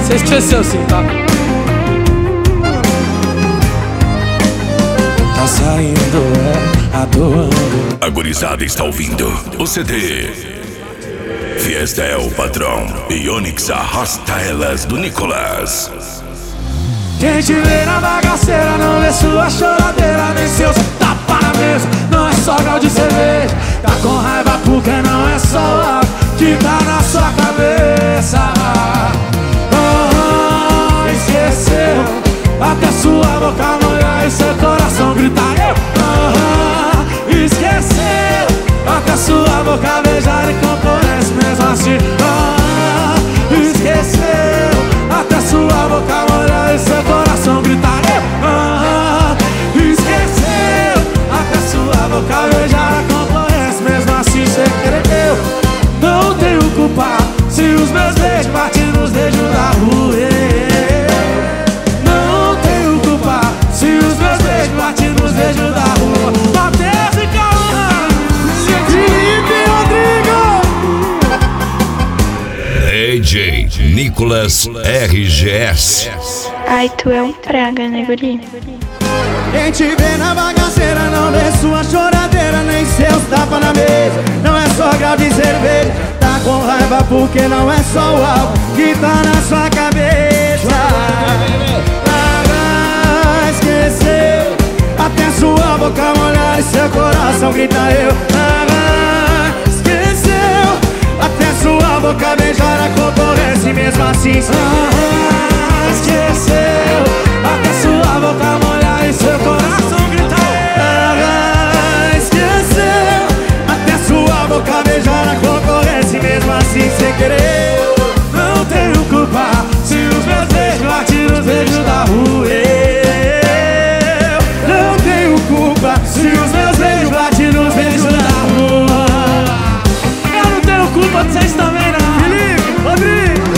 Você esqueceu sim, tá? Tá saindo, atuando. A gurizada está ouvindo o CD Fiesta é o patrão e Onyx arrasta elas do Nicolas. Quem te vê na bagaceira não vê sua choradeira, nem seus tapa na mesa. Não é só grau de cerveja, tá com raiva porque não é só o álcool que tá na sua cabeça. Esqueceu até sua boca molhar e seu coração gritar. Esqueceu até sua boca beijar e componente mesmo assim. Esqueceu até sua boca molhar e seu coração gritar. Esqueceu até sua boca beijar e componente mesmo assim. Cê querer, eu não tenho culpa se os meus beijos batem nos dedos da rua. Não tenho culpa se os meus beijos batem nos dedos da rua. Matheus e Calma, Felipe Rodrigo, DJ Nicolas RGS. Ai, tu é um praga, né, guri? quem te vê na bagaceira não vê sua choradeira, nem seus tapas na mesa. Não é só grau de cerveja, tá com raiva porque não é só o álcool que tá na sua cabeça. Esqueceu até sua boca molhar e seu coração grita eu. Esqueceu até sua boca beijar a concorrência e mesmo assim. Esqueceu até sua boca molhar e seu coração grita eu. Esqueceu até sua boca beijar a concorrência e mesmo assim sem querer. Não tenho culpa se os meus beijos batem nos beijos da rua. Eu não tenho culpa se os meus beijos batem nos beijos da rua. Eu não tenho culpa de vocês também não. Felipe, Rodrigo.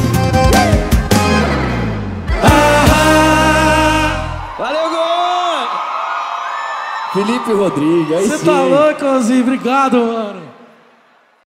Valeu, gol! Felipe Rodrigo, aí Você sim. tá louco, Ozinho? Obrigado, mano.